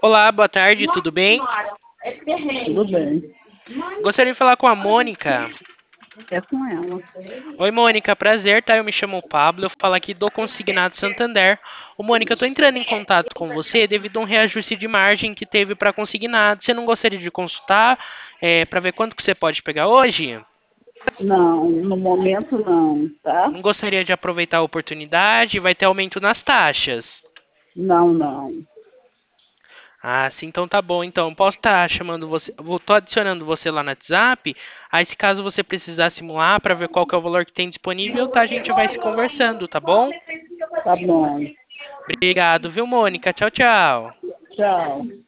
Olá, boa tarde, tudo bem? Tudo bem. Gostaria de falar com a Mônica. É com ela. Oi, Mônica, prazer, tá? Eu me chamo Pablo, eu falo aqui do Consignado Santander. Ô, Mônica, eu tô entrando em contato com você devido a um reajuste de margem que teve para consignado. Você não gostaria de consultar para ver quanto que você pode pegar hoje? Não, no momento não, tá? Não gostaria de aproveitar a oportunidade? Vai ter aumento nas taxas. Não, não. Ah, sim, então tá bom. Então, posso estar chamando você, tô adicionando você lá no WhatsApp. Aí, se caso você precisar simular para ver qual que é o valor que tem disponível, tá? A gente vai se conversando, tá bom? Tá bom. Obrigado, viu, Mônica? Tchau, tchau. Tchau.